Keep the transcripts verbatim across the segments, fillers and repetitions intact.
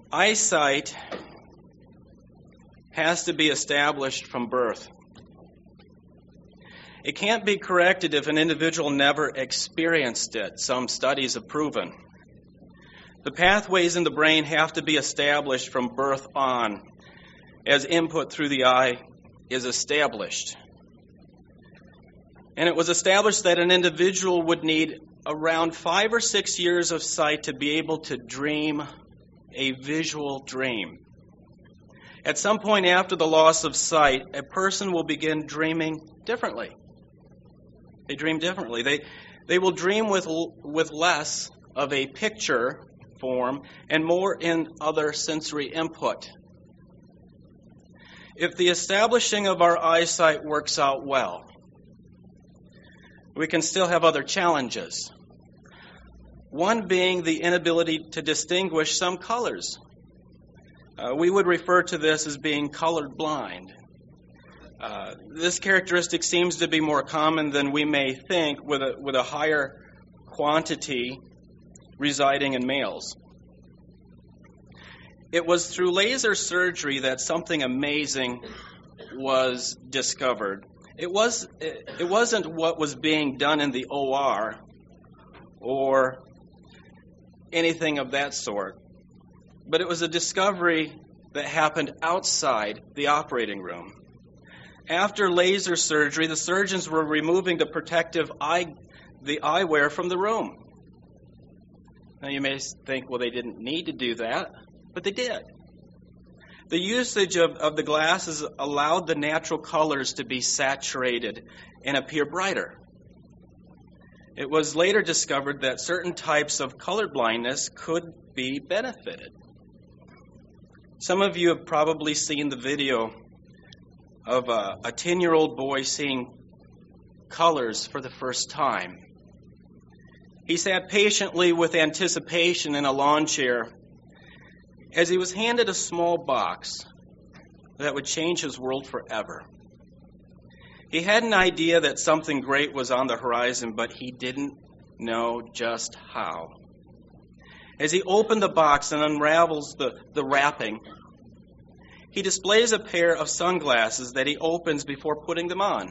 Eyesight has to be established from birth. It can't be corrected if an individual never experienced it, some studies have proven. The pathways in the brain have to be established from birth on, as input through the eye is established. And it was established that an individual would need around five or six years of sight to be able to dream a visual dream. At some point after the loss of sight, a person will begin dreaming differently. They dream differently. They, they will dream with, with less of a picture form and more in other sensory input. If the establishing of our eyesight works out well, we can still have other challenges. One being the inability to distinguish some colors. Uh, we would refer to this as being color blind. Uh, this characteristic seems to be more common than we may think, with a, with a higher quantity residing in males. It was through laser surgery that something amazing was discovered. It was, it wasn't what was being done in the O R or anything of that sort, but it was a discovery that happened outside the operating room. After laser surgery, the surgeons were removing the protective eye, the eyewear from the room. Now you may think, well, they didn't need to do that, but they did. The usage of, of the glasses allowed the natural colors to be saturated and appear brighter. It was later discovered that certain types of color blindness could be benefited. Some of you have probably seen the video of a, a ten-year-old boy seeing colors for the first time. He sat patiently with anticipation in a lawn chair as he was handed a small box that would change his world forever. He had an idea that something great was on the horizon, but he didn't know just how. As he opened the box and unravels the, the wrapping, he displays a pair of sunglasses that he opens before putting them on.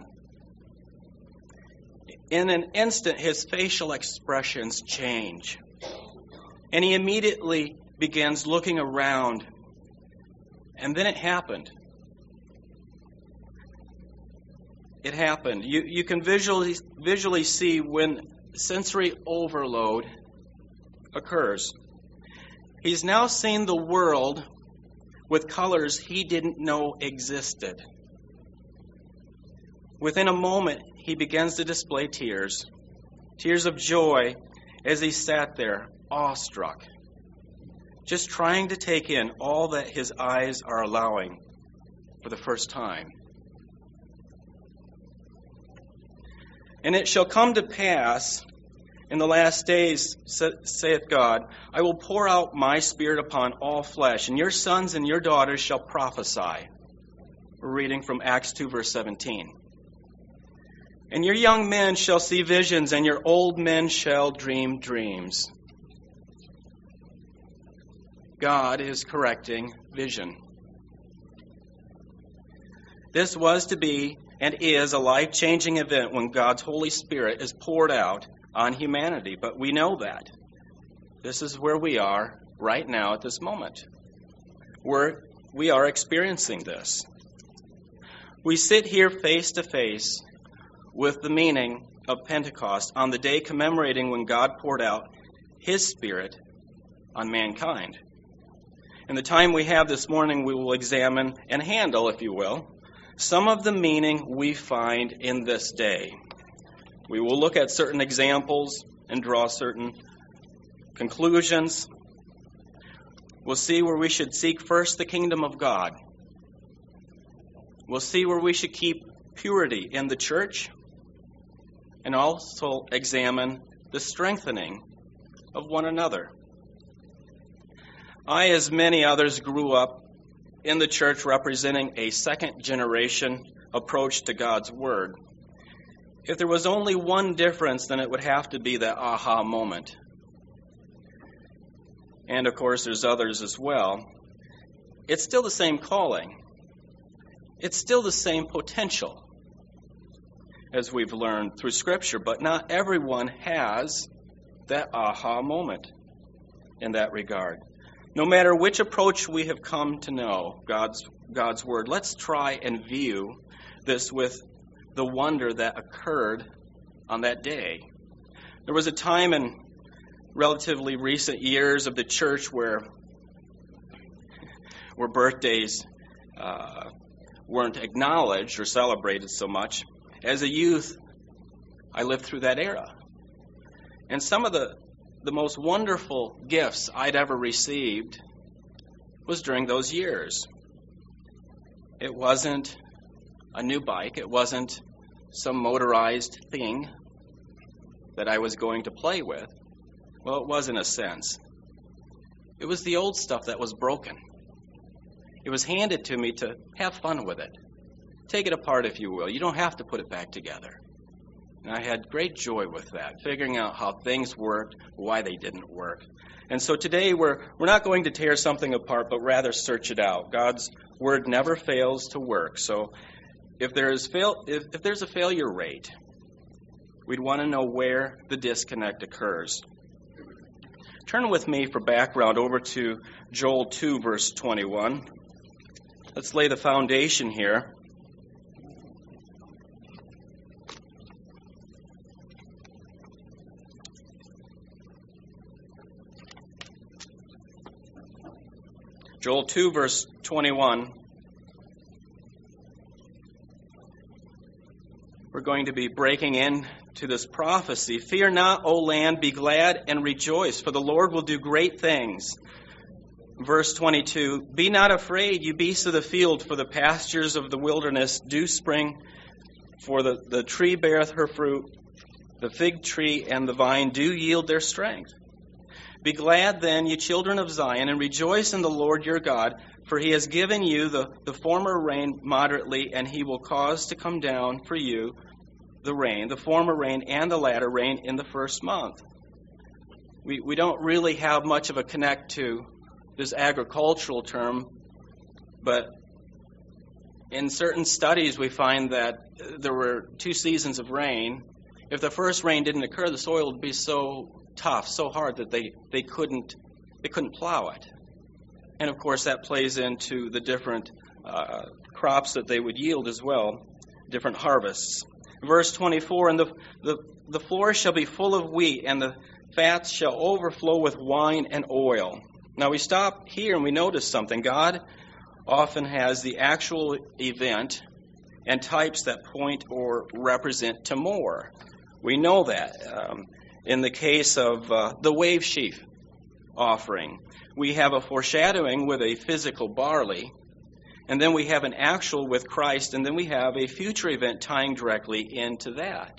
In an instant, his facial expressions change, and he immediately begins looking around. And then it happened. It happened. You, you can visually, visually see when sensory overload occurs. He's now seen the world with colors he didn't know existed. Within a moment, he begins to display tears, tears of joy as he sat there, awestruck, just trying to take in all that his eyes are allowing for the first time. And it shall come to pass in the last days, saith God, I will pour out my Spirit upon all flesh, and your sons and your daughters shall prophesy. We're reading from Acts two, verse seventeen. And your young men shall see visions, and your old men shall dream dreams. God is correcting vision. This was to be and is a life-changing event when God's Holy Spirit is poured out on humanity. But we know that. This is where we are right now at this moment. We're, we are experiencing this. We sit here face to face with the meaning of Pentecost on the day commemorating when God poured out His Spirit on mankind. In the time we have this morning, we will examine and handle, if you will, some of the meaning we find in this day. We will look at certain examples and draw certain conclusions. We'll see where we should seek first the kingdom of God. We'll see where we should keep purity in the church, and also examine the strengthening of one another. I, as many others, grew up in the church representing a second-generation approach to God's Word. If there was only one difference, then it would have to be that aha moment. and of course there's others as well, it's still the same calling. It's still the same potential, as we've learned through Scripture, but not everyone has that aha moment in that regard. No matter which approach we have come to know God's God's Word, let's try and view this with the wonder that occurred on that day. There was a time in relatively recent years of the church where, where birthdays uh, weren't acknowledged or celebrated so much. As a youth, I lived through that era. And some of the, the most wonderful gifts I'd ever received was during those years. It wasn't a new bike. It wasn't some motorized thing that I was going to play with. Well, it was in a sense. It was the old stuff that was broken. It was handed to me to have fun with it. Take it apart, if you will. You don't have to put it back together. And I had great joy with that, figuring out how things worked, why they didn't work. And so today we're we're not going to tear something apart, but rather search it out. God's Word never fails to work. So if there's fail if, if there's a failure rate, we'd want to know where the disconnect occurs. Turn with me for background over to Joel two, verse twenty-one. Let's lay the foundation here. Joel two, verse twenty-one. We're going to be breaking into this prophecy. Fear not, O land, be glad and rejoice, for the Lord will do great things. Verse twenty-two, be not afraid, you beasts of the field, for the pastures of the wilderness do spring, for the, the tree beareth her fruit, the fig tree and the vine do yield their strength. Be glad then, ye children of Zion, and rejoice in the Lord your God, for he has given you the, the former rain moderately, and he will cause to come down for you the rain, the former rain and the latter rain in the first month. We, we don't really have much of a connect to this agricultural term, but in certain studies we find that there were two seasons of rain. If the first rain didn't occur, the soil would be so tough, so hard that they, they couldn't they couldn't plow it. And of course that plays into the different uh, crops that they would yield as well, different harvests. Verse twenty-four, and the, the, the floor shall be full of wheat, and the fats shall overflow with wine and oil. Now we stop here and we notice something. God often has the actual event and types that point or represent to more. We know that. Um, in the case of uh, the wave sheaf offering, we have a foreshadowing with a physical barley, and then we have an actual with Christ, and then we have a future event tying directly into that.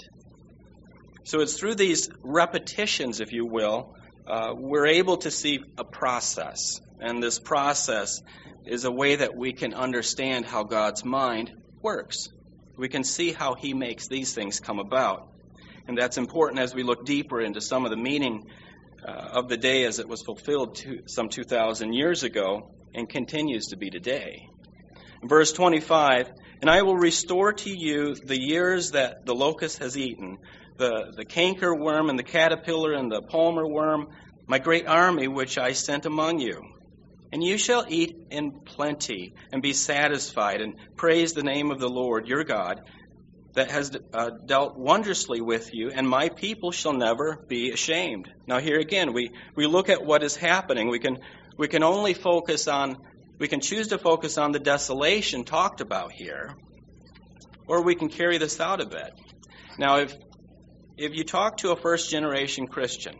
So it's through these repetitions, if you will, uh, we're able to see a process. And this process is a way that we can understand how God's mind works. We can see how he makes these things come about. And that's important as we look deeper into some of the meaning uh, of the day as it was fulfilled to, some two thousand years ago and continues to be today. Verse twenty-five, and I will restore to you the years that the locust has eaten, the, the canker worm and the caterpillar and the palmer worm, my great army which I sent among you. And you shall eat in plenty and be satisfied and praise the name of the Lord your God that has uh, dealt wondrously with you, and my people shall never be ashamed. Now here again, we, we look at what is happening. We can we can only focus on, we can choose to focus on the desolation talked about here, or we can carry this out a bit. Now if if you talk to a first generation Christian,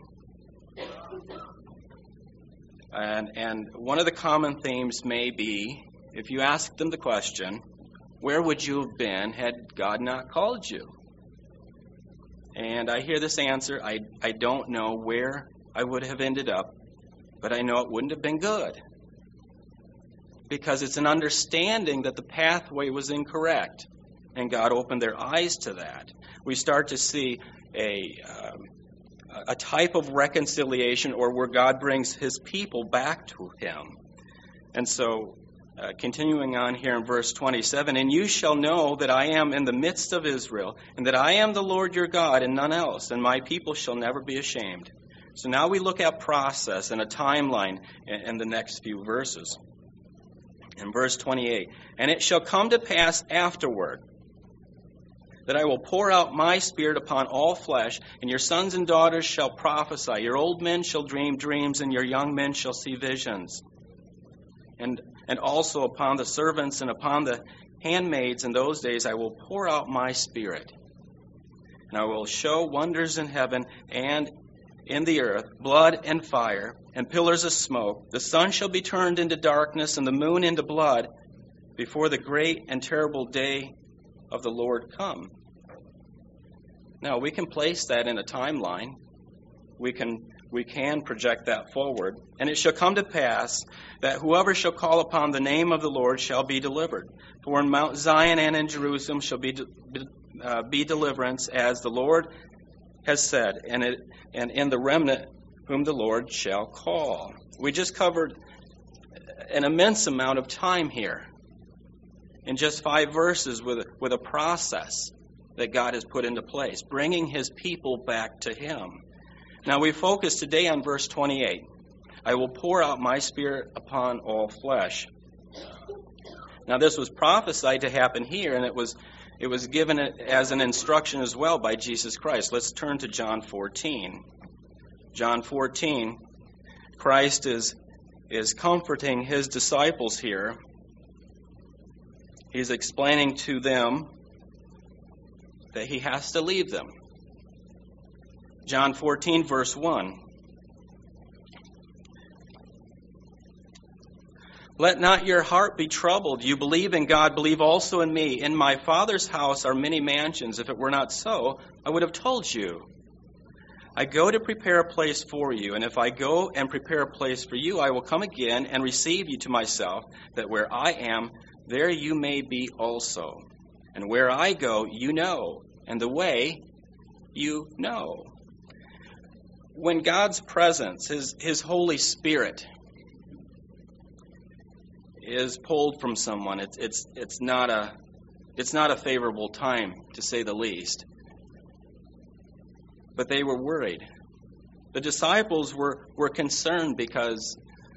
and and one of the common themes may be, if you ask them the question, where would you have been had God not called you? And I hear this answer, I, I don't know where I would have ended up, but I know it wouldn't have been good. Because it's an understanding that the pathway was incorrect, and God opened their eyes to that. We start to see a, um, a type of reconciliation, or where God brings his people back to him. And so, uh, continuing on here in verse twenty-seven, and you shall know that I am in the midst of Israel, and that I am the Lord your God, and none else, and my people shall never be ashamed. So now we look at process and a timeline in, in the next few verses. In verse twenty-eight, and it shall come to pass afterward that I will pour out my Spirit upon all flesh, and your sons and daughters shall prophesy, your old men shall dream dreams, and your young men shall see visions. And and also upon the servants and upon the handmaids in those days I will pour out my Spirit. And I will show wonders in heaven and in the earth, blood and fire, and pillars of smoke. The sun shall be turned into darkness, and the moon into blood, before the great and terrible day of the Lord come. Now, we can place that in a timeline. We can we can project that forward. And it shall come to pass that whoever shall call upon the name of the Lord shall be delivered. For in Mount Zion and in Jerusalem shall be, uh, be deliverance, as the Lord has said, and, it, and in the remnant whom the Lord shall call. We just covered an immense amount of time here in just five verses with, with a process that God has put into place, bringing his people back to him. Now we focus today on verse twenty-eight. I will pour out my Spirit upon all flesh. Now this was prophesied to happen here, and it was it was given as an instruction as well by Jesus Christ. Let's turn to John fourteen. John fourteen, Christ is, is comforting his disciples here. He's explaining to them that he has to leave them. John fourteen, verse one. Let not your heart be troubled. You believe in God, believe also in me. In my Father's house are many mansions. If it were not so, I would have told you. I go to prepare a place for you, and if I go and prepare a place for you, I will come again and receive you to myself, that where I am, there you may be also. And where I go, you know, and the way you know. When God's presence, his, his Holy Spirit, is pulled from someone, it's it's it's not a it's not a favorable time, to say the least. But they were worried. The disciples were, were concerned because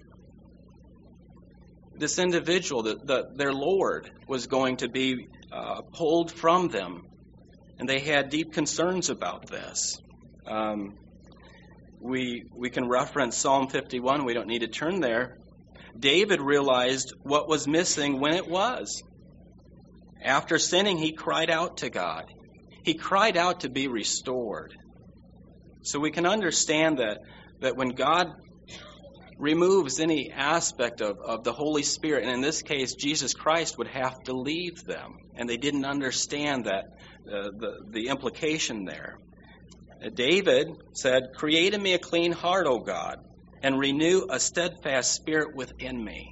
this individual, the, the, their Lord, was going to be uh, pulled from them, and they had deep concerns about this. Um, we we can reference Psalm fifty-one. We don't need to turn there. David realized what was missing when it was. After sinning, he cried out to God. He cried out to be restored. So we can understand that, that when God removes any aspect of, of the Holy Spirit, and in this case, Jesus Christ would have to leave them. And they didn't understand that uh, the, the implication there. Uh, David said, create in me a clean heart, O God, and renew a steadfast spirit within me.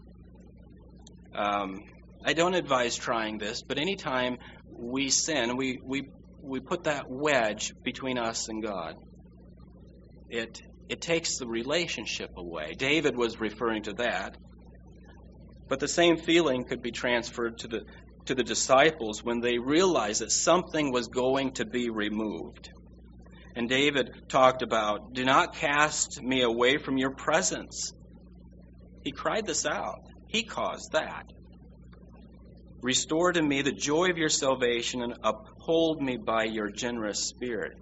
Um, I don't advise trying this, but anytime we sin, we, we we put that wedge between us and God. It it takes the relationship away. David was referring to that. But the same feeling could be transferred to the to the disciples when they realized that something was going to be removed. And David talked about, do not cast me away from your presence. He cried this out. He caused that. Restore to me the joy of your salvation and uphold me by your generous spirit.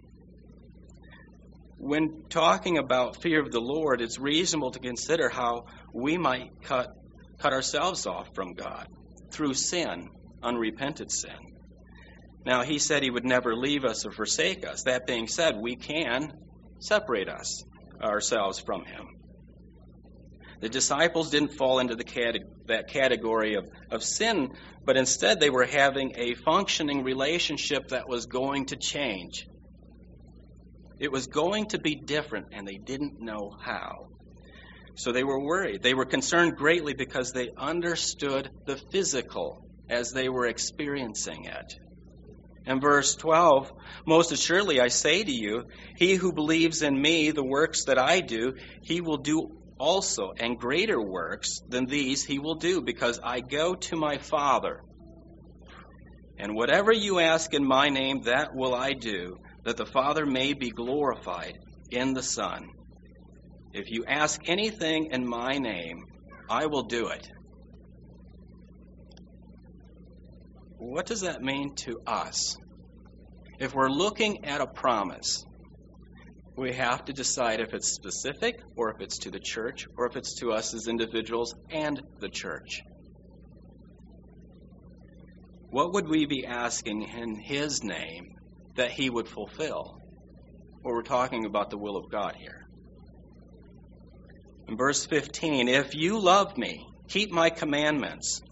When talking about fear of the Lord, it's reasonable to consider how we might cut, cut ourselves off from God through sin, unrepented sin. Now, he said he would never leave us or forsake us. That being said, we can separate us, ourselves from him. The disciples didn't fall into the cat- that category of, of sin, but instead they were having a functioning relationship that was going to change. It was going to be different, and they didn't know how. So they were worried. They were concerned greatly because they understood the physical as they were experiencing it. In verse twelve, most assuredly I say to you, he who believes in me, the works that I do, he will do also, and greater works than these he will do, because I go to my Father. And whatever you ask in my name, that will I do, that the Father may be glorified in the Son. If you ask anything in my name, I will do it. What does that mean to us? If we're looking at a promise, we have to decide if it's specific or if it's to the church or if it's to us as individuals and the church. What would we be asking in his name that he would fulfill? Well, we're talking about the will of God here. In verse fifteen, if you love me, keep my commandments.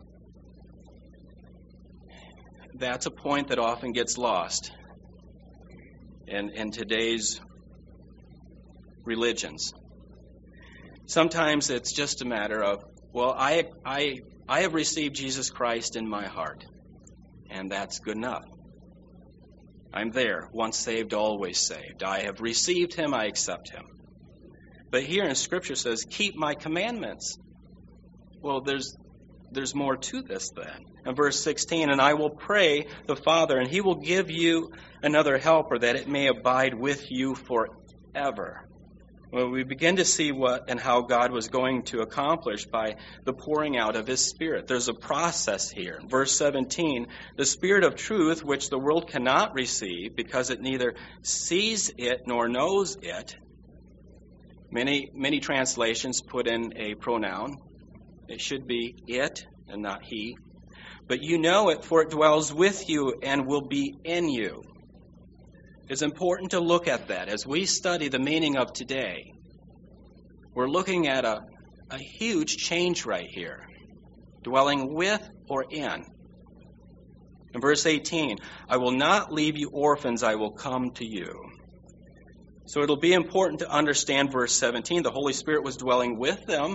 That's a point that often gets lost in, in today's religions. Sometimes it's just a matter of, well, I, I, I have received Jesus Christ in my heart, and that's good enough. I'm there, once saved, always saved. I have received him, I accept him. But here in Scripture says, keep my commandments. Well, there's there's more to this then. In verse sixteen, and I will pray the Father, and he will give you another helper, that it may abide with you forever. Well, we begin to see what and how God was going to accomplish by the pouring out of his Spirit. There's a process here. Verse seventeen, the Spirit of truth, which the world cannot receive because it neither sees it nor knows it. Many, many translations put in a pronoun. It should be it and not he. But you know it, for it dwells with you and will be in you. It's important to look at that as we study the meaning of today. We're looking at a, a huge change right here. Dwelling with or in. In verse eighteen, I will not leave you orphans, I will come to you. So it'll be important to understand verse seventeen. The Holy Spirit was dwelling with them.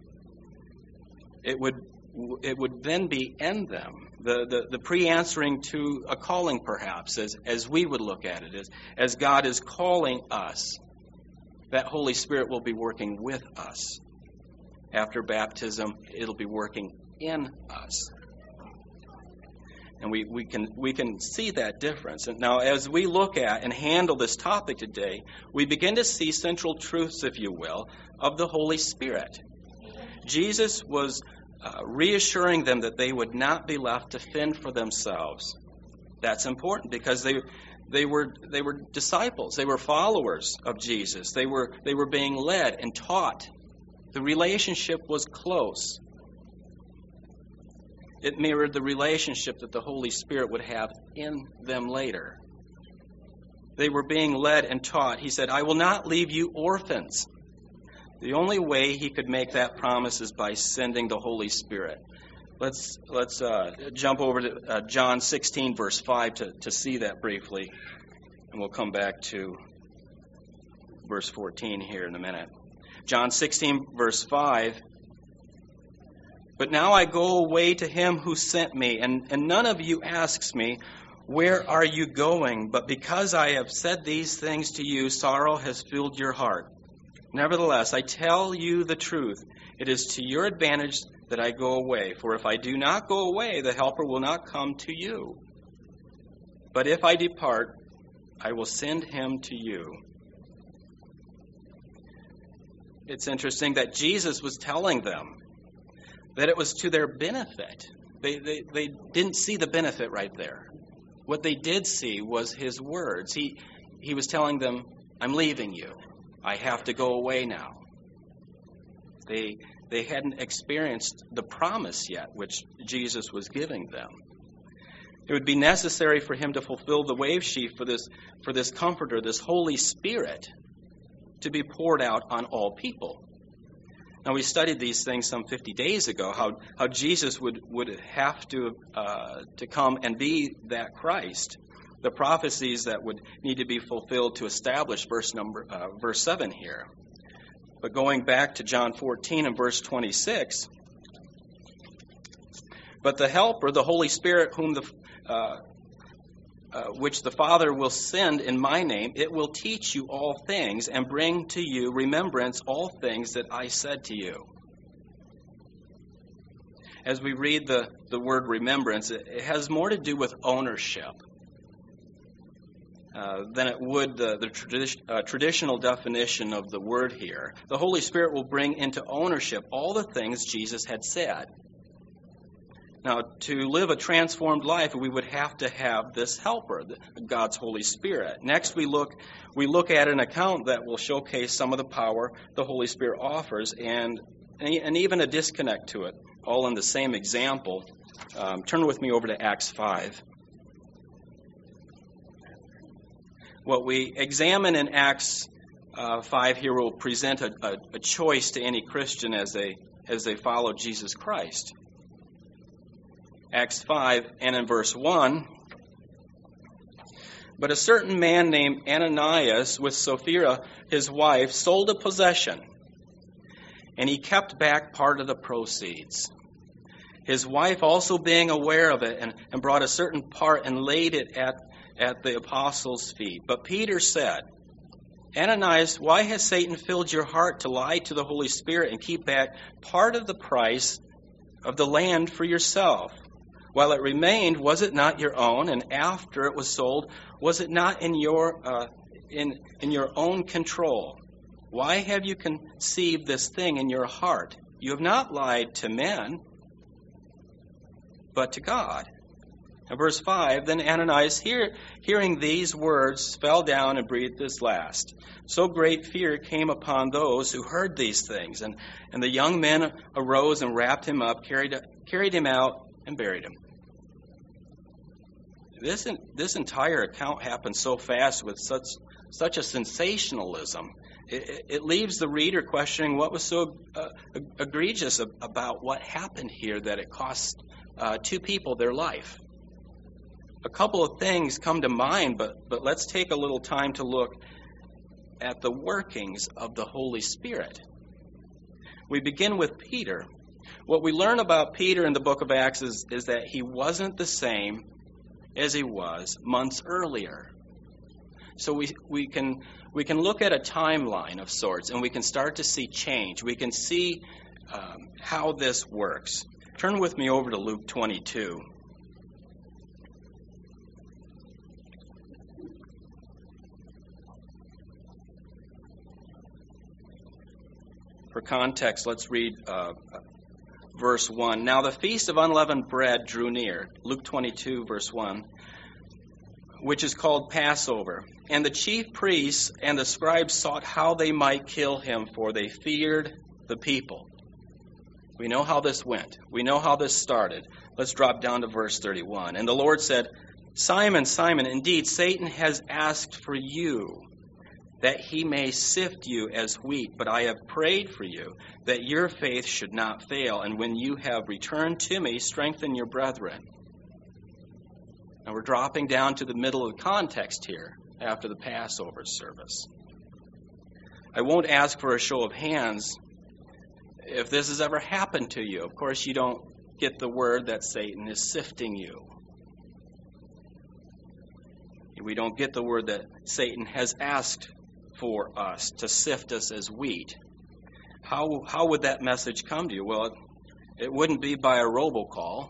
It would it would then be in them. The, the, the pre-answering to a calling, perhaps, as, as we would look at it, as, as God is calling us, that Holy Spirit will be working with us. After baptism, it'll be working in us. And we, we can we can see that difference. And now, as we look at and handle this topic today, we begin to see central truths, if you will, of the Holy Spirit. Jesus was uh, reassuring them that they would not be left to fend for themselves. That's important because they they were they were disciples. They were followers of Jesus. They were they were being led and taught. The relationship was close. It mirrored the relationship that the Holy Spirit would have in them later. They were being led and taught. He said, I will not leave you orphans. The only way he could make that promise is by sending the Holy Spirit. Let's let's uh, jump over to uh, John sixteen, verse five, to, to see that briefly. And we'll come back to verse fourteen here in a minute. John sixteen, verse five. But now I go away to him who sent me, and, and none of you asks me, where are you going? But because I have said these things to you, sorrow has filled your heart. Nevertheless, I tell you the truth. It is to your advantage that I go away. For if I do not go away, the Helper will not come to you. But if I depart, I will send him to you. It's interesting that Jesus was telling them that it was to their benefit. They, they, they didn't see the benefit right there. What they did see was his words. He, he was telling them, I'm leaving you. I have to go away now. They, they hadn't experienced the promise yet, which Jesus was giving them. It would be necessary for him to fulfill the wave sheaf for this, for this Comforter, this Holy Spirit, to be poured out on all people. Now, we studied these things some fifty days ago, how, how Jesus would, would have to, uh, to come and be that Christ. The prophecies that would need to be fulfilled to establish verse number uh, verse seven here. But going back to John fourteen and verse twenty-six, but the Helper, the Holy Spirit, whom the uh, uh, which the Father will send in my name, it will teach you all things and bring to you remembrance all things that I said to you. As we read the, the word remembrance, it, it has more to do with ownership uh, than it would the, the tradi- uh, traditional definition of the word here. The Holy Spirit will bring into ownership all the things Jesus had said. Now, to live a transformed life, we would have to have this helper, God's Holy Spirit. Next, we look we look at an account that will showcase some of the power the Holy Spirit offers, and and even a disconnect to it, all in the same example. Um, turn with me over to Acts five. What we examine in Acts uh, five here will present a, a, a choice to any Christian as they as they follow Jesus Christ. Acts five, and in verse one, but a certain man named Ananias with Sapphira, his wife, sold a possession, and he kept back part of the proceeds. His wife also being aware of it, and, and brought a certain part and laid it at, at the apostles' feet. But Peter said, Ananias, why has Satan filled your heart to lie to the Holy Spirit and keep back part of the price of the land for yourself? While it remained, was it not your own? And after it was sold, was it not in your uh, in in your own control? Why have you conceived this thing in your heart? You have not lied to men, but to God. And verse five, then Ananias, hear, hearing these words, fell down and breathed his last. So great fear came upon those who heard these things. And, and the young men arose and wrapped him up, carried, carried him out, and buried him. This this entire account happened so fast with such such a sensationalism. It, it leaves the reader questioning what was so uh, egregious about what happened here that it cost uh, two people their life. A couple of things come to mind, but but let's take a little time to look at the workings of the Holy Spirit. We begin with Peter. What we learn about Peter in the book of Acts is, is that he wasn't the same as he was months earlier. So we we can we can look at a timeline of sorts, and we can start to see change. We can see um, how this works. Turn with me over to Luke twenty-two. For context, let's read uh, verse one. Now the feast of unleavened bread drew near. Luke twenty-two, verse one, which is called Passover. And the chief priests and the scribes sought how they might kill him, for they feared the people. We know how this went. We know how this started. Let's drop down to verse thirty-one. And the Lord said, Simon, Simon, indeed Satan has asked for you, that he may sift you as wheat, but I have prayed for you, that your faith should not fail, and when you have returned to me, strengthen your brethren. Now we're dropping down to the middle of the context here, after the Passover service. I won't ask for a show of hands if this has ever happened to you. Of course, you don't get the word that Satan is sifting you. We don't get the word that Satan has asked for us to sift us as wheat. How how would that message come to you? Well, it, it wouldn't be by a robocall.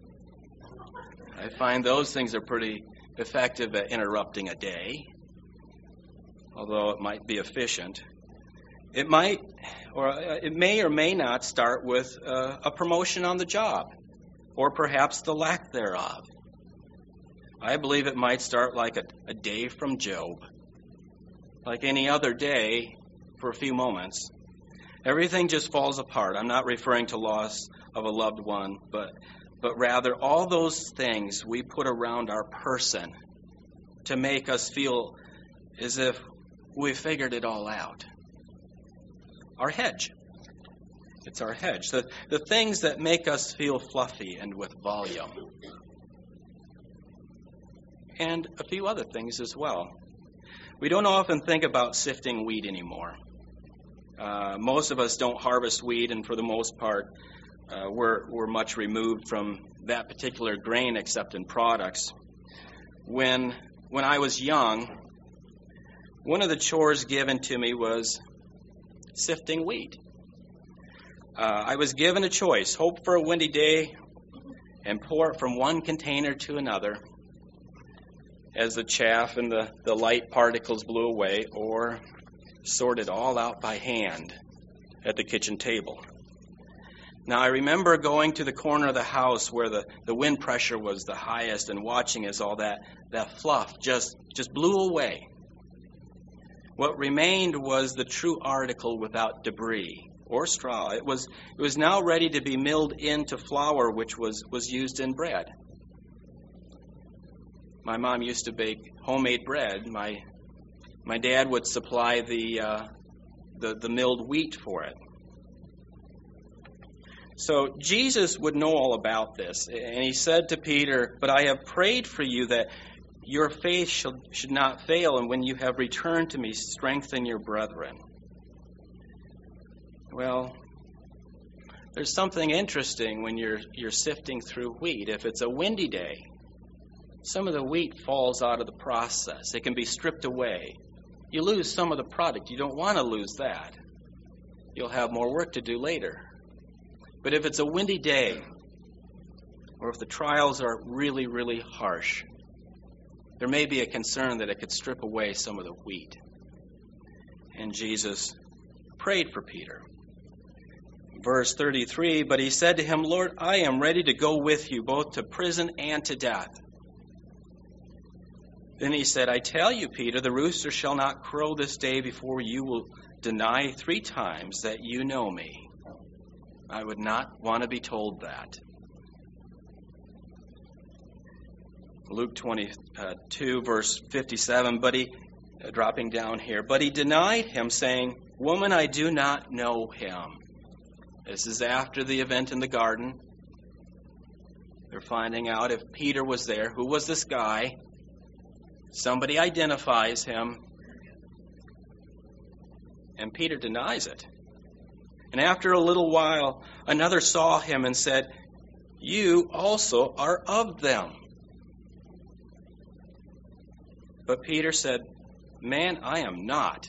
I find those things are pretty effective at interrupting a day, although it might be efficient. It might, or it may or may not start with uh, a promotion on the job, or perhaps the lack thereof. I believe it might start like a, a day from Job. Like any other day, for a few moments, everything just falls apart. I'm not referring to loss of a loved one, but but rather all those things we put around our person to make us feel as if we figured it all out. Our hedge. It's our hedge. The, the things that make us feel fluffy and with volume. And a few other things as well. We don't often think about sifting wheat anymore. Uh, most of us don't harvest wheat, and for the most part, uh, we're we're much removed from that particular grain except in products. when when I was young, one of the chores given to me was sifting wheat. Uh, I was given a choice: hope for a windy day and pour it from one container to another as the chaff and the, the light particles blew away, or sort it all out by hand at the kitchen table. Now, I remember going to the corner of the house where the, the wind pressure was the highest and watching as all that, that fluff just, just blew away. What remained was the true article without debris or straw. It was, it was now ready to be milled into flour, which was, was used in bread. My mom used to bake homemade bread. My my dad would supply the uh, the, the milled wheat for it. So Jesus would know all about this, and he said to Peter, "But I have prayed for you that your faith should, should not fail, and when you have returned to me, strengthen your brethren." Well, there's something interesting when you're you're sifting through wheat. If it's a windy day, some of the wheat falls out of the process. It can be stripped away. You lose some of the product. You don't want to lose that. You'll have more work to do later. But if it's a windy day, or if the trials are really, really harsh, there may be a concern that it could strip away some of the wheat. And Jesus prayed for Peter. Verse thirty-three, "But he said to him, 'Lord, I am ready to go with you, both to prison and to death.' Then he said, 'I tell you, Peter, the rooster shall not crow this day before you will deny three times that you know me.'" I would not want to be told that. Luke twenty-two, verse fifty-seven, but he, uh, dropping down here, "But he denied him, saying, 'Woman, I do not know him.'" This is after the event in the garden. They're finding out if Peter was there. Who was this guy? Somebody identifies him, and Peter denies it. And after a little while, another saw him and said, "You also are of them." But Peter said, "Man, I am not.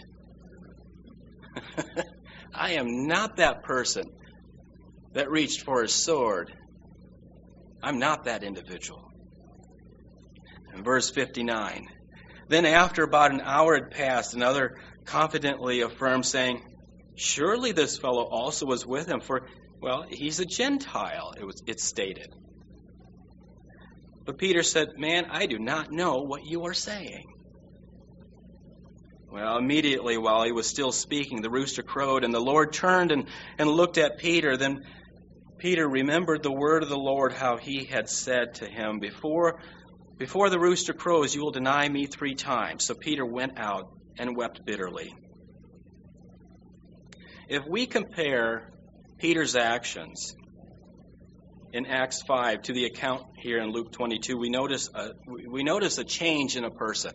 I am not that person that reached for his sword. I'm not that individual." In verse fifty-nine, "Then after about an hour had passed, another confidently affirmed, saying, 'Surely this fellow also was with him, for, well, he's a Gentile,' it was it's stated. But Peter said, 'Man, I do not know what you are saying.' Well, immediately while he was still speaking, the rooster crowed, and the Lord turned and, and looked at Peter. Then Peter remembered the word of the Lord, how he had said to him, Before Before the rooster crows, you will deny me three times." So Peter went out and wept bitterly. If we compare Peter's actions in Acts five to the account here in Luke twenty-two, we notice a, we notice a change in a person.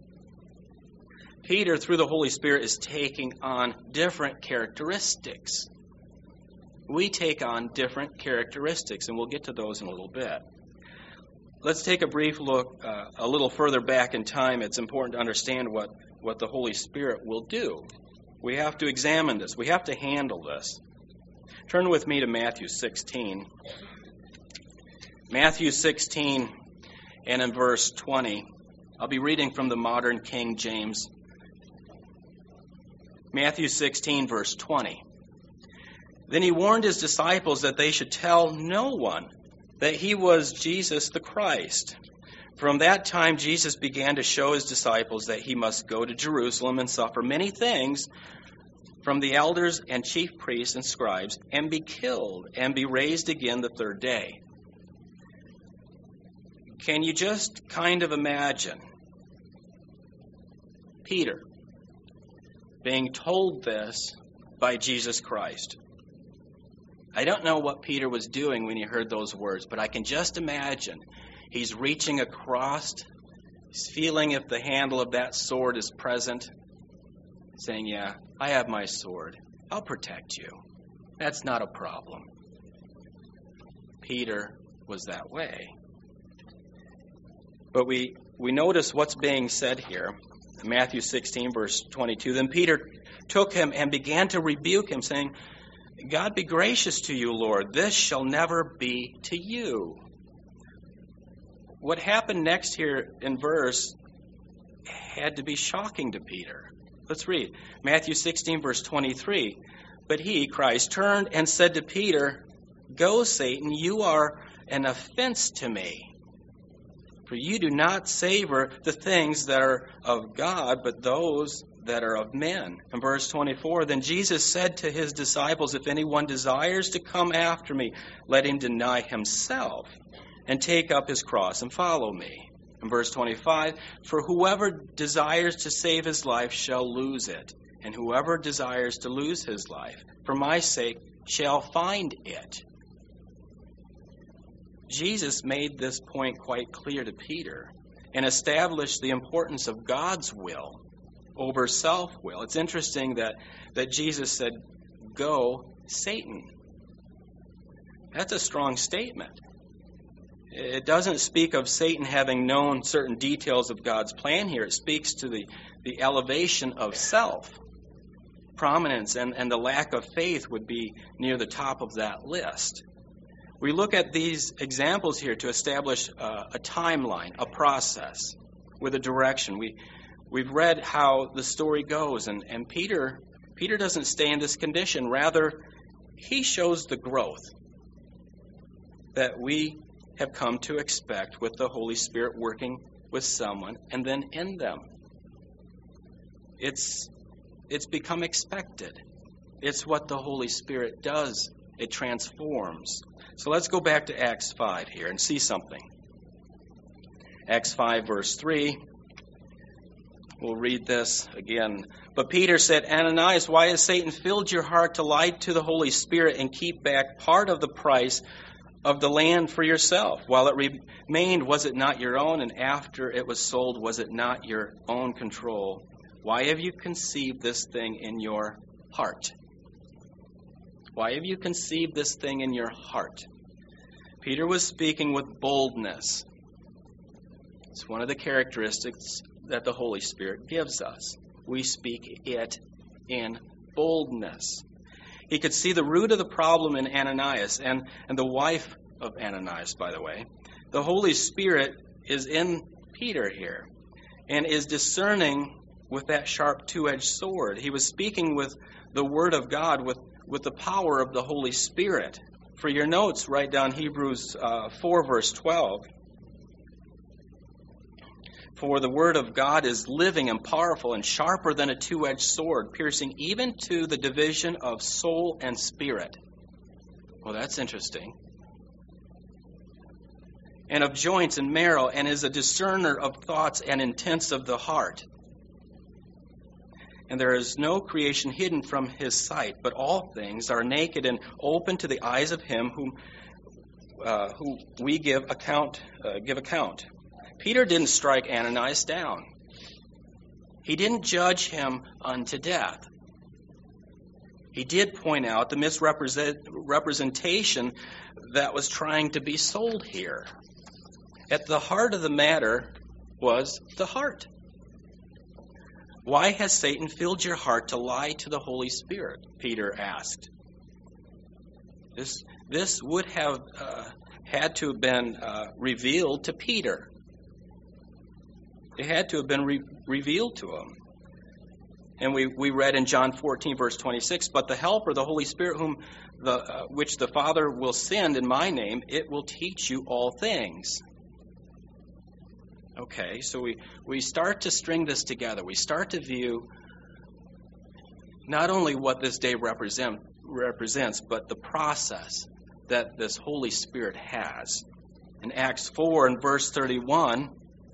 Peter, through the Holy Spirit, is taking on different characteristics. We take on different characteristics, and we'll get to those in a little bit. Let's take a brief look uh, a little further back in time. It's important to understand what, what the Holy Spirit will do. We have to examine this. We have to handle this. Turn with me to Matthew sixteen. Matthew sixteen, and in verse twenty. I'll be reading from the modern King James. Matthew sixteen, verse twenty. "Then he warned his disciples that they should tell no one that he was Jesus the Christ. From that time, Jesus began to show his disciples that he must go to Jerusalem and suffer many things from the elders and chief priests and scribes, and be killed, and be raised again the third day." Can you just kind of imagine Peter being told this by Jesus Christ? I don't know what Peter was doing when he heard those words, but I can just imagine he's reaching across, he's feeling if the handle of that sword is present, saying, "Yeah, I have my sword. I'll protect you. That's not a problem." Peter was that way. But we we notice what's being said here. Matthew sixteen, verse twenty-two. Then Peter took him and began to rebuke him, saying, God be gracious to you, Lord. This shall never be to you. What happened next here in verse had to be shocking to Peter. Let's read. Matthew sixteen, verse twenty-three. But he, Christ, turned and said to Peter, Go, Satan, you are an offense to me. For you do not savor the things that are of God, but those that are of men. In verse twenty-four, Then Jesus said to his disciples, If anyone desires to come after me, let him deny himself and take up his cross and follow me. In verse twenty-five, For whoever desires to save his life shall lose it, and whoever desires to lose his life for my sake shall find it. Jesus made this point quite clear to Peter and established the importance of God's will over self-will. It's interesting that, that Jesus said, Go, Satan. That's a strong statement. It doesn't speak of Satan having known certain details of God's plan here. It speaks to the, the elevation of self. Prominence and, and the lack of faith would be near the top of that list. We look at these examples here to establish uh, a timeline, a process, with a direction. We, we've read how the story goes, and, and Peter, Peter doesn't stay in this condition. Rather, he shows the growth that we have come to expect with the Holy Spirit working with someone and then in them. It's, it's become expected. It's what the Holy Spirit does. It transforms. So let's go back to Acts five here and see something. Acts five, verse three. We'll read this again. But Peter said, Ananias, why has Satan filled your heart to lie to the Holy Spirit and keep back part of the price of the land for yourself? While it remained, was it not your own? And after it was sold, was it not your own control? Why have you conceived this thing in your heart? Why have you conceived this thing in your heart? Peter was speaking with boldness. It's one of the characteristics that the Holy Spirit gives us. We speak it in boldness. He could see the root of the problem in Ananias and, and the wife of Ananias, by the way. The Holy Spirit is in Peter here and is discerning with that sharp two-edged sword. He was speaking with the Word of God, with with the power of the Holy Spirit. For your notes, write down Hebrews uh, four, verse twelve. For the word of God is living and powerful and sharper than a two-edged sword, piercing even to the division of soul and spirit. Well, that's interesting. And of joints and marrow, and is a discerner of thoughts and intents of the heart. And there is no creation hidden from his sight, but all things are naked and open to the eyes of him whom uh, who we give account. Uh, give account. Peter didn't strike Ananias down. He didn't judge him unto death. He did point out the misrepresentation that was trying to be sold here. At the heart of the matter was the heart. Why has Satan filled your heart to lie to the Holy Spirit? Peter asked. This, this would have uh, had to have been uh, revealed to Peter. It had to have been re- revealed to him. And we, we read in John fourteen, verse twenty-six, But the Helper, the Holy Spirit, whom the uh, which the Father will send in my name, it will teach you all things. Okay, so we, we start to string this together. We start to view not only what this day represent, represents, but the process that this Holy Spirit has. In Acts four and verse thirty-one,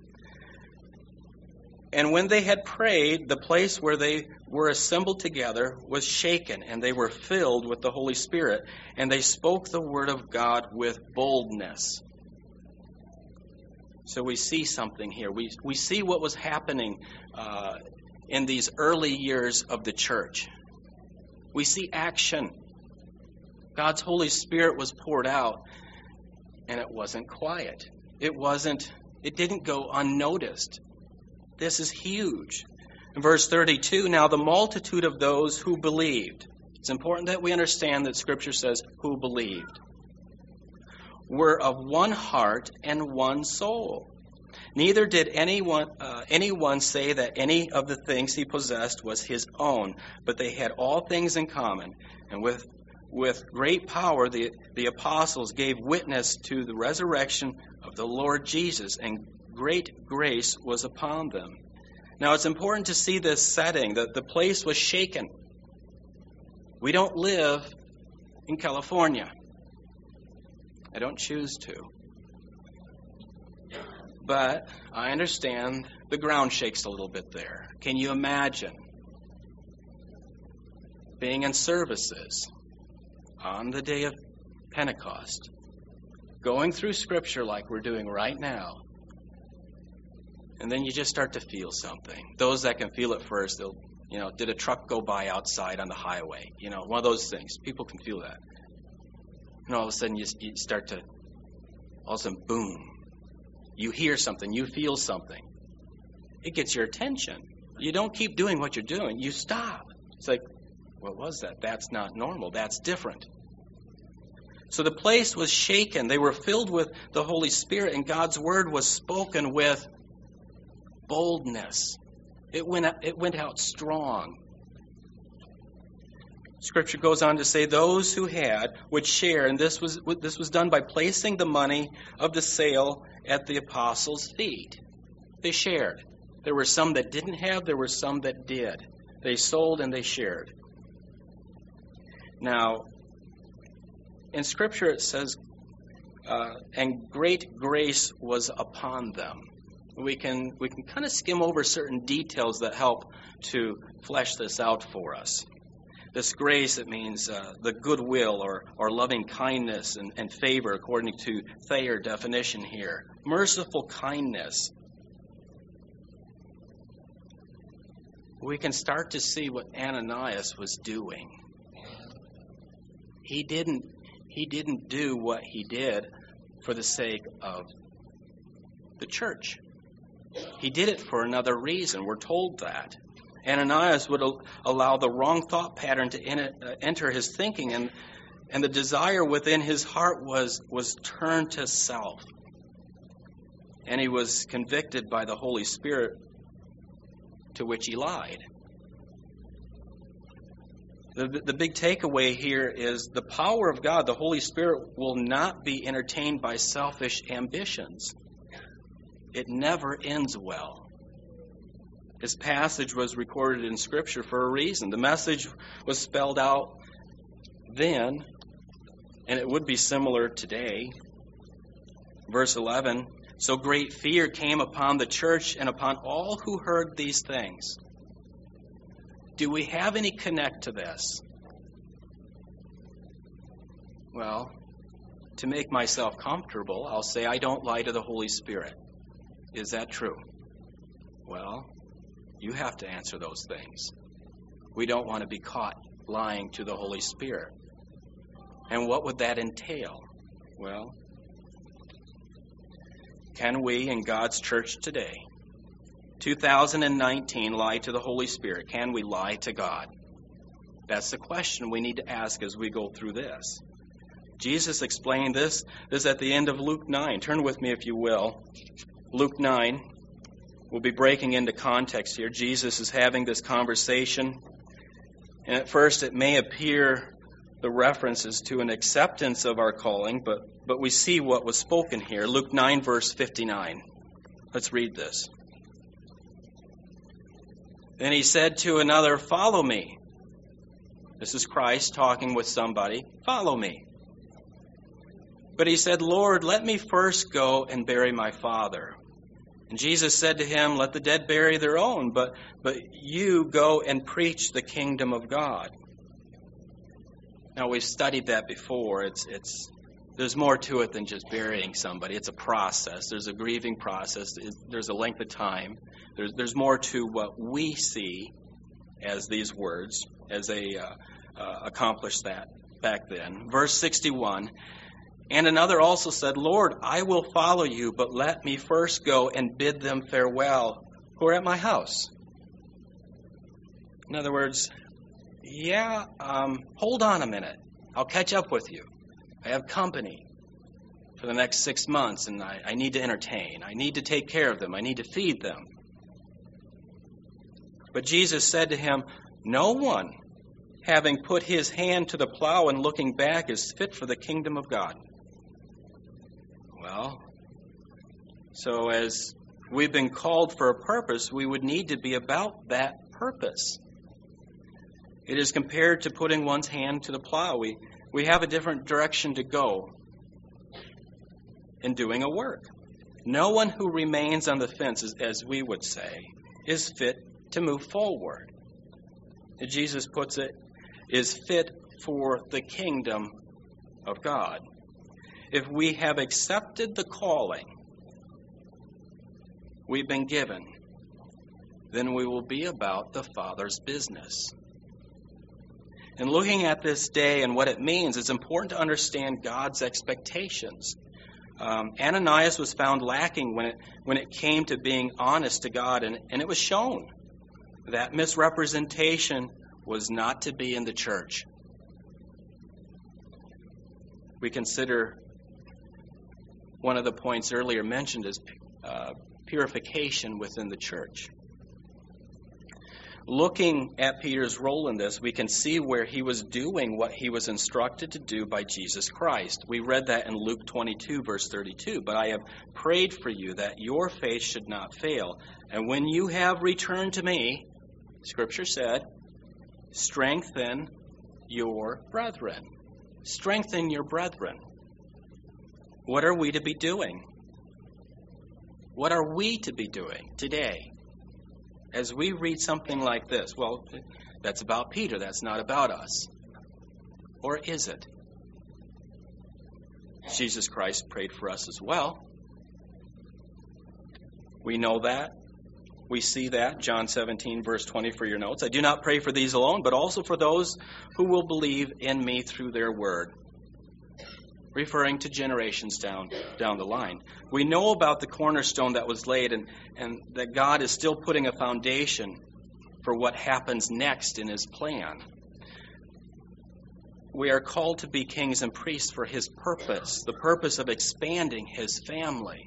And when they had prayed, the place where they were assembled together was shaken, and they were filled with the Holy Spirit, and they spoke the word of God with boldness. So we see something here. We we see what was happening uh, in these early years of the church. We see action. God's Holy Spirit was poured out, and it wasn't quiet. It wasn't It didn't go unnoticed. This is huge. In verse thirty-two, now the multitude of those who believed. It's important that we understand that Scripture says who believed. Were of one heart and one soul. Neither did anyone uh, anyone say that any of the things he possessed was his own, but they had all things in common. And with with great power the, the apostles gave witness to the resurrection of the Lord Jesus, and great grace was upon them. Now it's important to see this setting, that the place was shaken. We don't live in California. I don't choose to. But I understand the ground shakes a little bit there. Can you imagine being in services on the day of Pentecost, going through Scripture like we're doing right now, and then you just start to feel something? Those that can feel it first, they'll, you know, did a truck go by outside on the highway? You know, one of those things. People can feel that. And all of a sudden you, you start to, all of a sudden, boom. You hear something, you feel something. It gets your attention. You don't keep doing what you're doing. You stop. It's like, what was that? That's not normal. That's different. So the place was shaken. They were filled with the Holy Spirit, and God's word was spoken with boldness. It went out, it went out strong. Scripture goes on to say those who had would share, and this was this was done by placing the money of the sale at the apostles' feet. They shared. There were some that didn't have, there were some that did. They sold and they shared. Now, in Scripture it says, uh, and great grace was upon them. We can we can kind of skim over certain details that help to flesh this out for us. This grace, it means uh, the goodwill or, or loving kindness and, and favor, according to Thayer definition here. Merciful kindness. We can start to see what Ananias was doing. He didn't, he didn't do what he did for the sake of the church. He did it for another reason. We're told that. Ananias would allow the wrong thought pattern to enter his thinking, and, and the desire within his heart was, was turned to self. And he was convicted by the Holy Spirit, to which he lied. The, the big takeaway here is the power of God, the Holy Spirit, will not be entertained by selfish ambitions. It never ends well. This passage was recorded in Scripture for a reason. The message was spelled out then, and it would be similar today. Verse eleven, so great fear came upon the church and upon all who heard these things. Do we have any connect to this? Well, to make myself comfortable, I'll say I don't lie to the Holy Spirit. Is that true? Well, you have to answer those things. We don't want to be caught lying to the Holy Spirit. And what would that entail? Well, can we in God's church today, two thousand nineteen, lie to the Holy Spirit? Can we lie to God? That's the question we need to ask as we go through this. Jesus explained this, this at the end of Luke nine. Turn with me if you will. Luke nine. We'll be breaking into context here. Jesus is having this conversation. And at first it may appear the references to an acceptance of our calling, but, but we see what was spoken here. Luke nine, verse fifty-nine. Let's read this. Then he said to another, follow me. This is Christ talking with somebody. Follow me. But he said, Lord, let me first go and bury my father. And Jesus said to him, let the dead bury their own, but, but you go and preach the kingdom of God. Now, we've studied that before. It's, it's, there's more to it than just burying somebody. It's a process. There's a grieving process. There's a length of time. There's, there's more to what we see as these words, as they uh, uh, accomplished that back then. Verse sixty-one, And another also said, Lord, I will follow you, but let me first go and bid them farewell who are at my house. In other words, yeah, um, hold on a minute. I'll catch up with you. I have company for the next six months, and I, I need to entertain. I need to take care of them. I need to feed them. But Jesus said to him, no one, having put his hand to the plow and looking back, is fit for the kingdom of God. Well, so as we've been called for a purpose, we would need to be about that purpose. It is compared to putting one's hand to the plow. We, we have a different direction to go in doing a work. No one who remains on the fence, as, as we would say, is fit to move forward. As Jesus puts it, is fit for the kingdom of God. If we have accepted the calling we've been given, then we will be about the Father's business. And looking at this day and what it means, it's important to understand God's expectations. Um, Ananias was found lacking when it when it came to being honest to God, and, and it was shown that misrepresentation was not to be in the church. We consider one of the points earlier mentioned is uh, purification within the church. Looking at Peter's role in this, we can see where he was doing what he was instructed to do by Jesus Christ. We read that in Luke twenty-two, verse thirty-two. But I have prayed for you that your faith should not fail. And when you have returned to me, Scripture said, strengthen your brethren. Strengthen your brethren. What are we to be doing? What are we to be doing today? As we read something like this, well, that's about Peter, that's not about us. Or is it? Jesus Christ prayed for us as well. We know that. We see that. John seventeen, verse twenty for your notes. I do not pray for these alone, but also for those who will believe in me through their word. Referring to generations down down the line. We know about the cornerstone that was laid, and, and that God is still putting a foundation for what happens next in his plan. We are called to be kings and priests for his purpose, the purpose of expanding his family.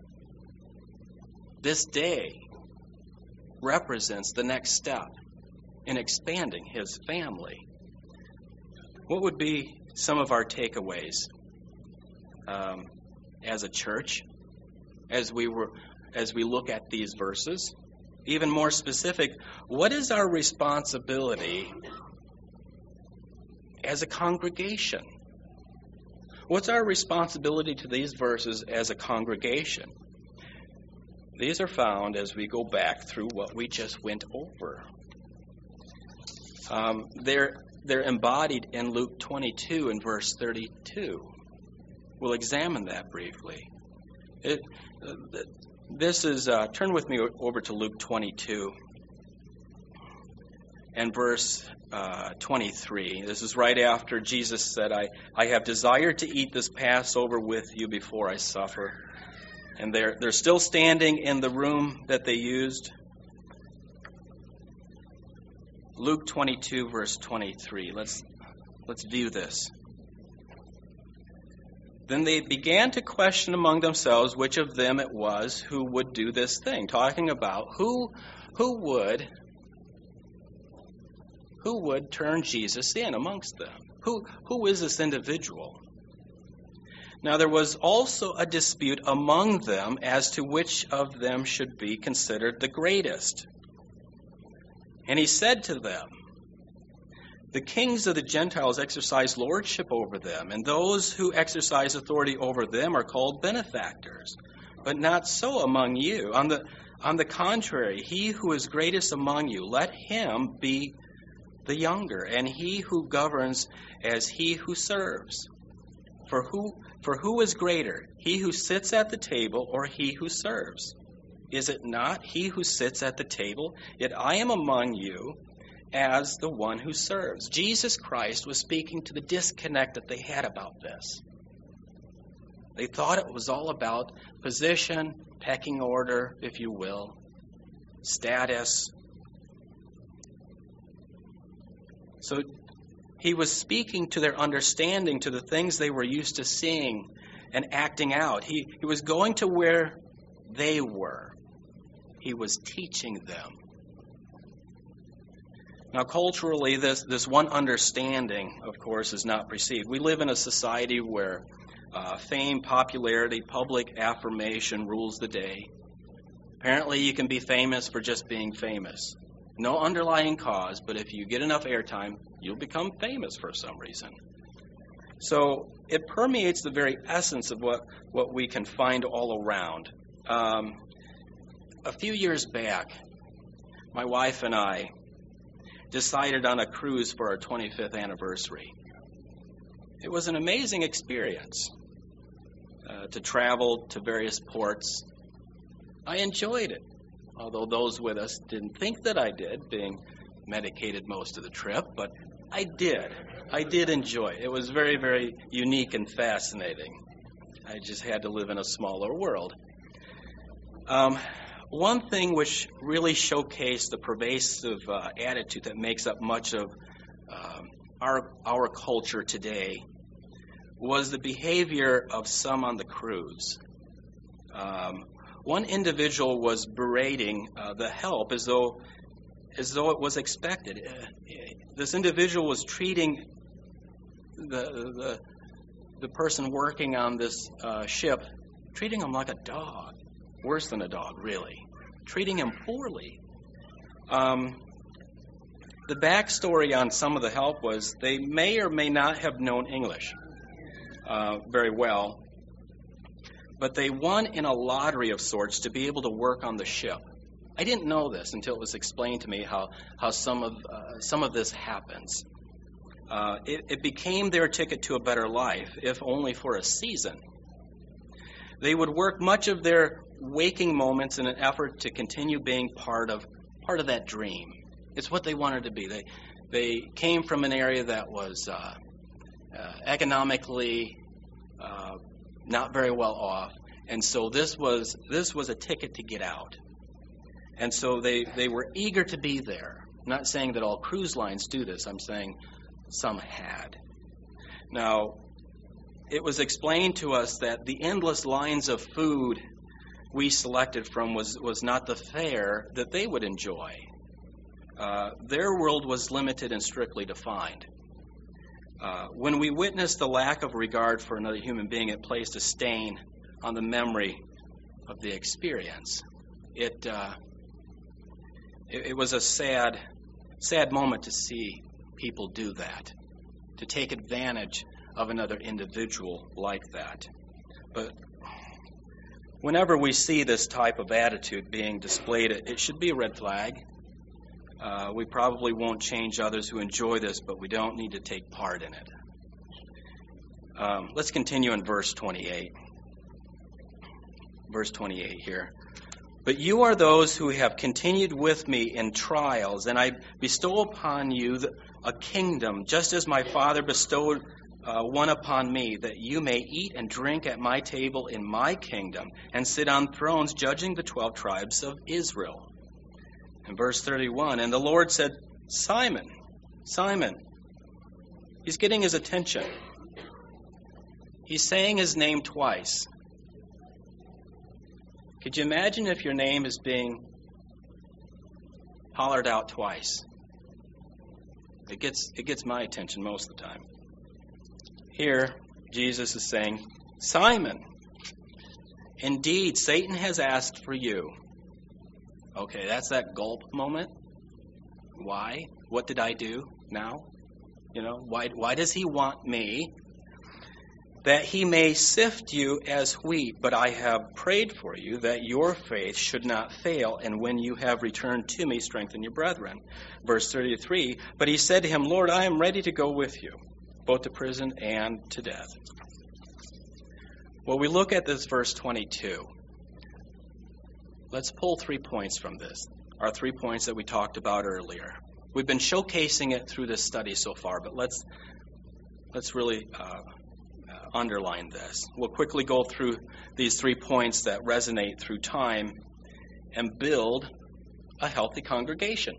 This day represents the next step in expanding his family. What would be some of our takeaways um, as a church as we were as we look at these verses? Even more specific, what is our responsibility as a congregation? What's our responsibility to these verses as a congregation? These are found as we go back through what we just went over. Um, they're they're embodied in Luke twenty-two and verse thirty-two. We'll examine that briefly. It, uh, this is uh, turn with me over to Luke twenty-two and verse uh, twenty-three. This is right after Jesus said, I, I have desired to eat this Passover with you before I suffer. And they're they're still standing in the room that they used. Luke twenty-two, verse twenty-three. Let's let's view this. Then they began to question among themselves which of them it was who would do this thing, talking about who who would who would turn Jesus in amongst them. Who who is this individual? Now there was also a dispute among them as to which of them should be considered the greatest. And he said to them, the kings of the Gentiles exercise lordship over them, and those who exercise authority over them are called benefactors. But not so among you. On the, on the contrary, he who is greatest among you, let him be the younger, and he who governs as he who serves. For who, for who is greater, he who sits at the table or he who serves? Is it not he who sits at the table? Yet I am among you as the one who serves. Jesus Christ was speaking to the disconnect that they had about this. They thought it was all about position, pecking order, if you will, status. So he was speaking to their understanding, to the things they were used to seeing and acting out. He, he was going to where they were. He was teaching them. Now, culturally, this, this one understanding, of course, is not perceived. We live in a society where uh, fame, popularity, public affirmation rules the day. Apparently, you can be famous for just being famous. No underlying cause, but if you get enough airtime, you'll become famous for some reason. So it permeates the very essence of what, what we can find all around. Um, a few years back, my wife and I decided on a cruise for our twenty-fifth anniversary. It was an amazing experience uh, to travel to various ports. I enjoyed it, although those with us didn't think that I did, being medicated most of the trip, but I did. I did enjoy it. It was very, very unique and fascinating. I just had to live in a smaller world. Um, one thing which really showcased the pervasive uh, attitude that makes up much of um, our our culture today was the behavior of some on the cruise. Um, one individual was berating uh, the help as though as though it was expected. Uh, this individual was treating the the the person working on this uh, ship, treating him like a dog. Worse than a dog, really. Treating him poorly. Um, the backstory on some of the help was they may or may not have known English uh, very well, but they won in a lottery of sorts to be able to work on the ship. I didn't know this until it was explained to me how, how some of uh, some of this happens. Uh, it, it became their ticket to a better life, if only for a season. They would work much of their waking moments in an effort to continue being part of part of that dream. It's what they wanted to be. They they came from an area that was uh, uh, economically uh, not very well off, and so this was this was a ticket to get out. And so they, they were eager to be there. I'm not saying that all cruise lines do this. I'm saying some had. Now, it was explained to us that the endless lines of food we selected from was, was not the fare that they would enjoy. Uh, their world was limited and strictly defined. Uh, when we witnessed the lack of regard for another human being, it placed a stain on the memory of the experience. It, uh, it, it was a sad, sad moment to see people do that, to take advantage of another individual like that. But whenever we see this type of attitude being displayed, it, it should be a red flag. Uh, we probably won't change others who enjoy this, but we don't need to take part in it. Um, let's continue in verse twenty-eight. Verse twenty-eight here. But you are those who have continued with me in trials, and I bestow upon you the, a kingdom, just as my Father bestowed uh, one upon me, that you may eat and drink at my table in my kingdom, and sit on thrones judging the twelve tribes of Israel. In verse thirty-one, and the Lord said, Simon, Simon. He's getting his attention. He's saying his name twice. Could you imagine if your name is being hollered out twice? It gets it gets my attention most of the time. Here, Jesus is saying, Simon, indeed, Satan has asked for you. Okay, that's that gulp moment. Why? What did I do now? You know, why, why does he want me? That he may sift you as wheat, but I have prayed for you that your faith should not fail, and when you have returned to me, strengthen your brethren. Verse thirty-three, but he said to him, Lord, I am ready to go with you, both to prison and to death. Well, we look at this verse twenty-two. Let's pull three points from this, our three points that we talked about earlier. We've been showcasing it through this study so far, but let's let's really uh, uh, underline this. We'll quickly go through these three points that resonate through time and build a healthy congregation.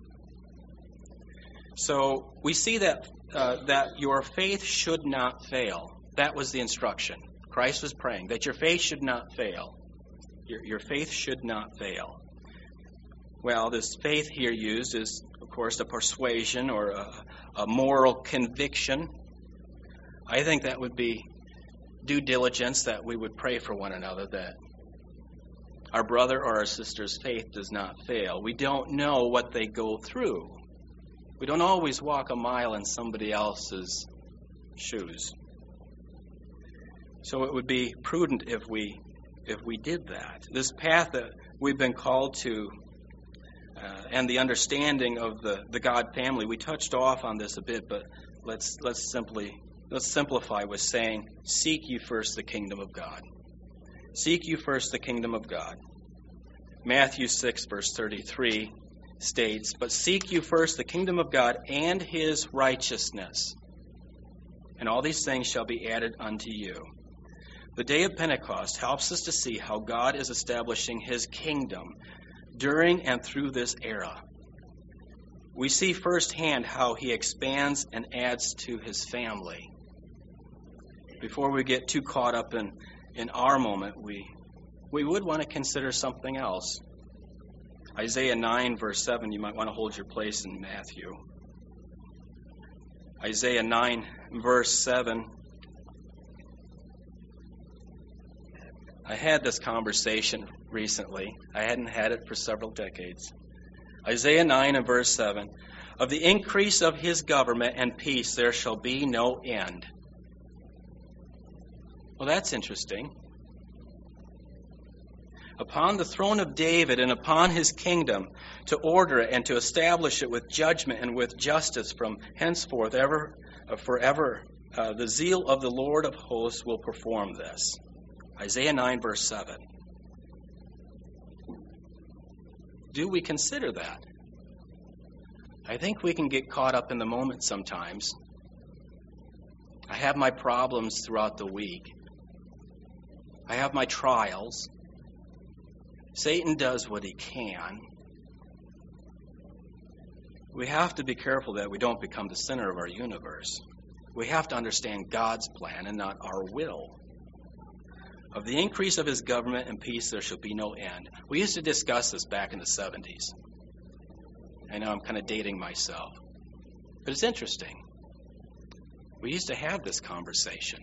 So we see that uh, that your faith should not fail. That was the instruction. Christ was praying that your faith should not fail. Your, your faith should not fail. Well, this faith here used is, of course, a persuasion or a, a moral conviction. I think that would be due diligence, that we would pray for one another, that our brother or our sister's faith does not fail. We don't know what they go through. We don't always walk a mile in somebody else's shoes. So it would be prudent if we if we did that. This path that we've been called to uh, and the understanding of the, the God family, we touched off on this a bit, but let's let's simply let's simplify with saying, seek you first the kingdom of God. Seek you first the kingdom of God. Matthew six, verse thirty-three states, but seek you first the kingdom of God and his righteousness, and all these things shall be added unto you. The day of Pentecost helps us to see how God is establishing his kingdom during and through this era. We see firsthand how he expands and adds to his family. Before we get too caught up in, in our moment, we, we would want to consider something else. Isaiah nine, verse seven, you might want to hold your place in Matthew. Isaiah nine, verse seven. I had this conversation recently. I hadn't had it for several decades. Isaiah nine and verse seven. Of the increase of his government and peace there shall be no end. Well, that's interesting. Upon the throne of David and upon his kingdom, to order it and to establish it with judgment and with justice from henceforth ever, uh, forever. Uh, the zeal of the Lord of hosts will perform this. Isaiah nine, verse seven. Do we consider that? I think we can get caught up in the moment sometimes. I have my problems throughout the week. I have my trials. Satan does what he can. We have to be careful that we don't become the center of our universe. We have to understand God's plan and not our will. Of the increase of his government and peace there shall be no end. We used to discuss this back in the seventies. I know I'm kind of dating myself. But it's interesting. We used to have this conversation.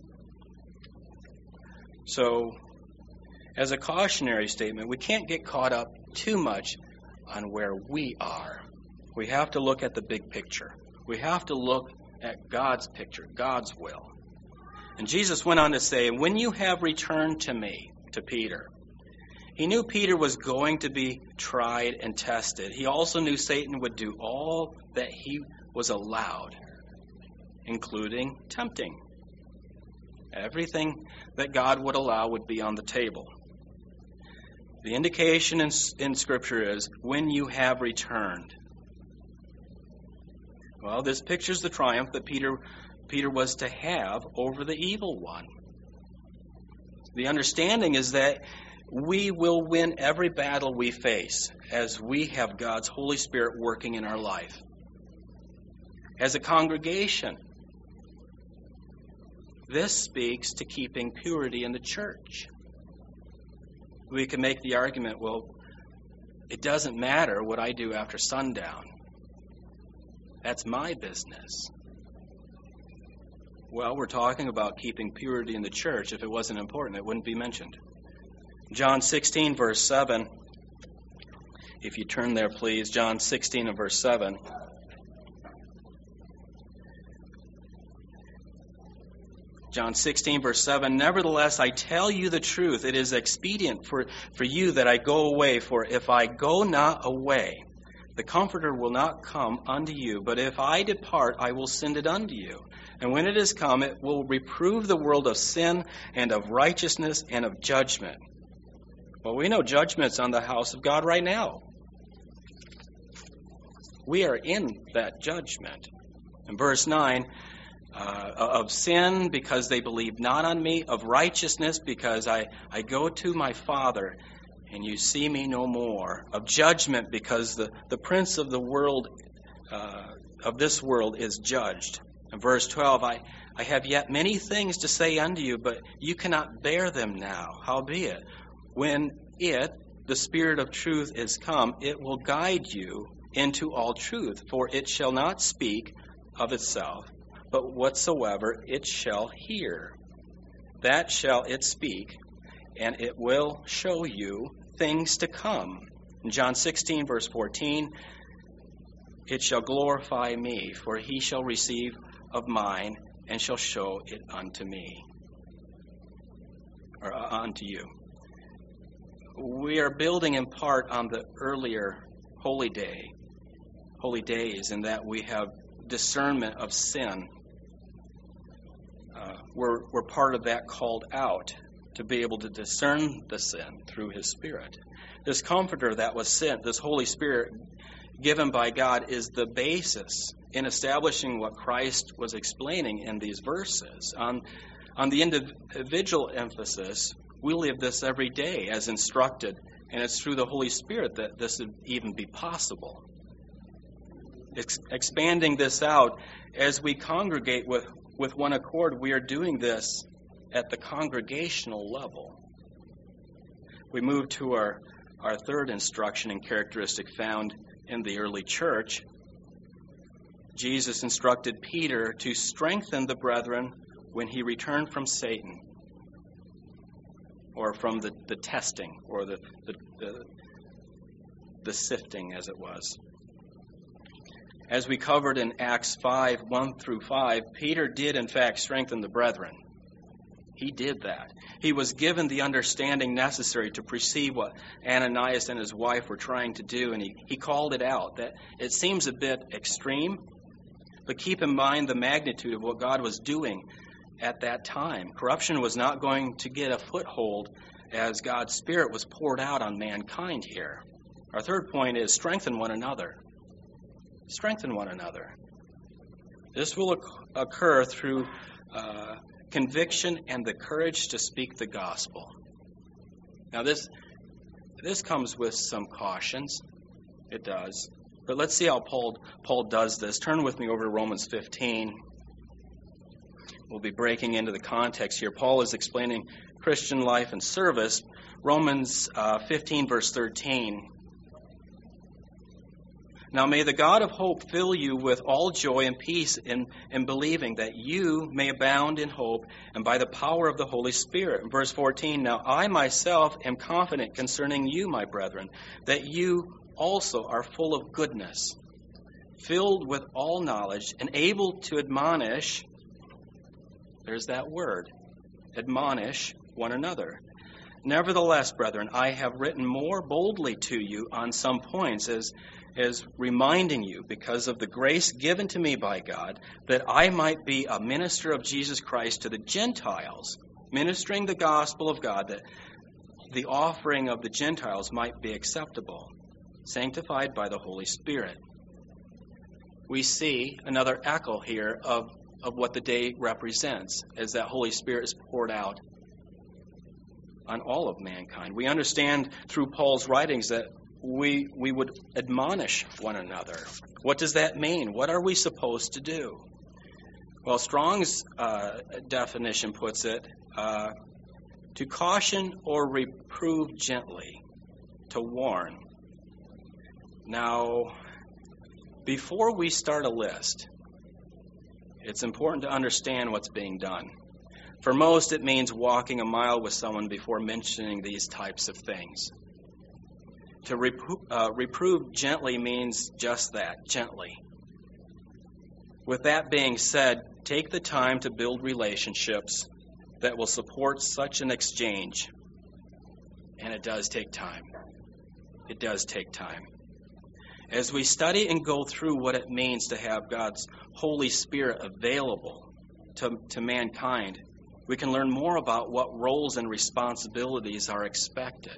So, as a cautionary statement, we can't get caught up too much on where we are. We have to look at the big picture. We have to look at God's picture, God's will. And Jesus went on to say, when you have returned to me, to Peter, he knew Peter was going to be tried and tested. He also knew Satan would do all that he was allowed, including tempting. Everything that God would allow would be on the table. The indication in, in Scripture is, when you have returned. Well, this pictures the triumph that Peter, Peter was to have over the evil one. The understanding is that we will win every battle we face as we have God's Holy Spirit working in our life. As a congregation, this speaks to keeping purity in the church. We can make the argument, well, it doesn't matter what I do after sundown. That's my business. Well, we're talking about keeping purity in the church. If it wasn't important, it wouldn't be mentioned. John sixteen, verse seven. If you turn there, please. John sixteen and verse seven. John sixteen, verse seven, nevertheless, I tell you the truth. It is expedient for, for you that I go away. For if I go not away, the Comforter will not come unto you. But if I depart, I will send it unto you. And when it is come, it will reprove the world of sin and of righteousness and of judgment. Well, we know judgment's on the house of God right now. We are in that judgment. In verse nine, uh, of sin because they believe not on me, of righteousness because I, I go to my Father and you see me no more, of judgment because the, the prince of the world, uh, of this world is judged. In verse twelve, I, I have yet many things to say unto you, but you cannot bear them now. Howbeit, when it, the Spirit of truth, is come, it will guide you into all truth. For it shall not speak of itself, but whatsoever it shall hear, that shall it speak, and it will show you things to come. In John sixteen, verse fourteen, it shall glorify me, for he shall receive of mine, and shall show it unto me, or uh, unto you. We are building in part on the earlier holy day, holy days, in that we have discernment of sin. Uh, we're, we're part of that called out to be able to discern the sin through His Spirit. This Comforter that was sent, this Holy Spirit given by God, is the basis in establishing what Christ was explaining in these verses. On, on the individual emphasis, we live this every day as instructed, and it's through the Holy Spirit that this would even be possible. Ex- expanding this out, as we congregate with, with one accord, we are doing this at the congregational level. We move to our, our third instruction and characteristic found in the early church. Jesus instructed Peter to strengthen the brethren when he returned from Satan, or from the, the testing, or the, the, the, the sifting, as it was. As we covered in Acts five, one through five, Peter did in fact strengthen the brethren. He did that. He was given the understanding necessary to perceive what Ananias and his wife were trying to do, and he, he called it out. That it seems a bit extreme, but keep in mind the magnitude of what God was doing at that time. Corruption was not going to get a foothold as God's Spirit was poured out on mankind here. Our third point is strengthen one another. Strengthen one another. This will occur through uh, conviction and the courage to speak the gospel. Now this this comes with some cautions. It does. But let's see how Paul Paul does this. Turn with me over to Romans fifteen. We'll be breaking into the context here. Paul is explaining Christian life and service. Romans uh, fifteen, verse thirteen. Now may the God of hope fill you with all joy and peace in, in believing, that you may abound in hope, and by the power of the Holy Spirit. In verse fourteen, now I myself am confident concerning you, my brethren, that you also are full of goodness, filled with all knowledge, and able to admonish, there's that word, admonish one another. Nevertheless, brethren, I have written more boldly to you on some points, as is reminding you, because of the grace given to me by God, that I might be a minister of Jesus Christ to the Gentiles, ministering the gospel of God, that the offering of the Gentiles might be acceptable, sanctified by the Holy Spirit. We see another echo here of, of what the day represents, as that Holy Spirit is poured out on all of mankind. We understand through Paul's writings that we we would admonish one another. What does that mean? What are we supposed to do? Well, Strong's uh, definition puts it, uh, to caution or reprove gently, to warn. Now, before we start a list, it's important to understand what's being done. For most, it means walking a mile with someone before mentioning these types of things. To repro- uh, reprove gently means just that, gently. With that being said, take the time to build relationships that will support such an exchange. And it does take time. It does take time. As we study and go through what it means to have God's Holy Spirit available to, to mankind, we can learn more about what roles and responsibilities are expected.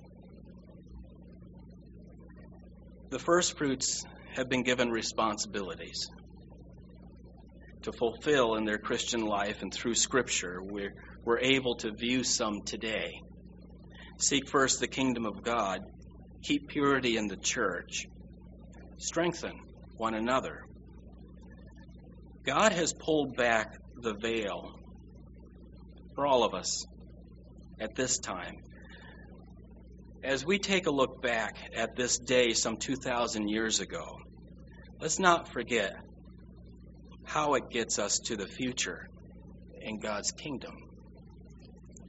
The first fruits have been given responsibilities. to fulfill in their Christian life, and through Scripture, we're, we're able to view some today. Seek first the kingdom of God. Keep purity in the church. Strengthen one another. God has pulled back the veil for all of us at this time. As we take a look back at this day some two thousand years ago, let's not forget how it gets us to the future in God's kingdom.